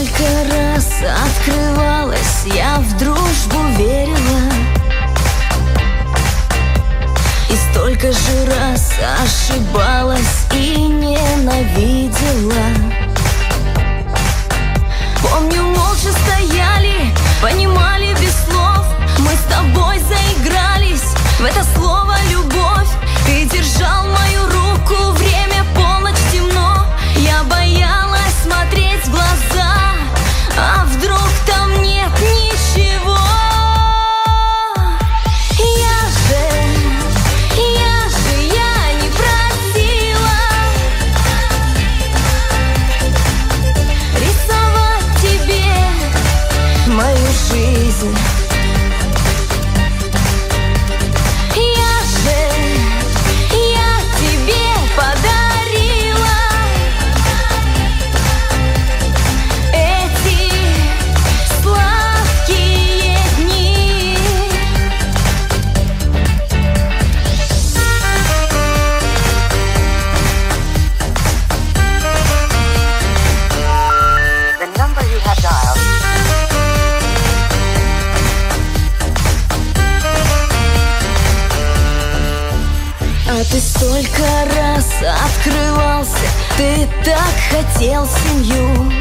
столько раз открывалась, я в дружбу верила, и столько же раз ошибалась и ненавидела. Помню, молча стояли, понимали без слов. Мы с тобой заигрались в это слово «любовь». Ты держал мою руку, время полночь, темно. Я боялась смотреть в глаза, а вдруг там нет ничего. Я не просила рисовать тебе мою жизнь. Я тебе подарила эти сладкие дни. The number you have dialed. А ты столько раз открывался, ты так хотел семью,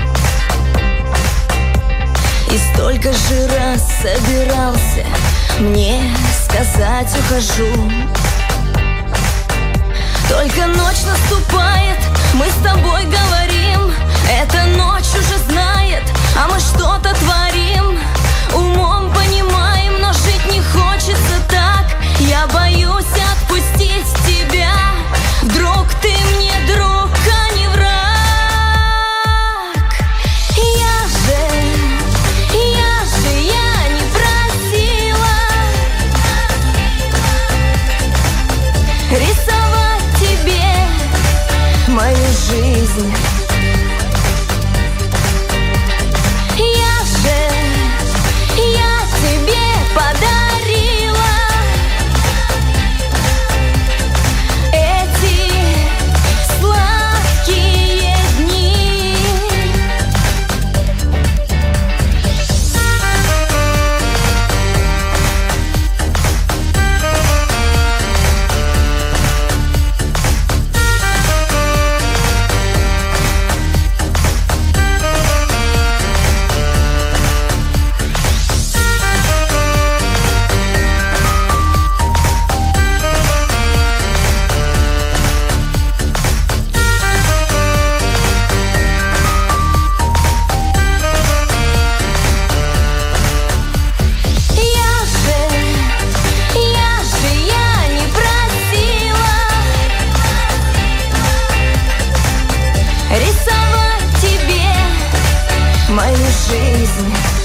и столько же раз собирался мне сказать ухожу. Только ночь наступает, мы с тобой говорим, эта ночь уже знает, а мы что-то творим. Умом понимаем, но жить не хочется так. Я боюсь отпустить тебя. Вдруг ты мне друг, а не враг. Я не просила рисовать тебе мою жизнь. Я тебе подарила эти сладкие дни. Я не просила рисовать тебе мою жизнь.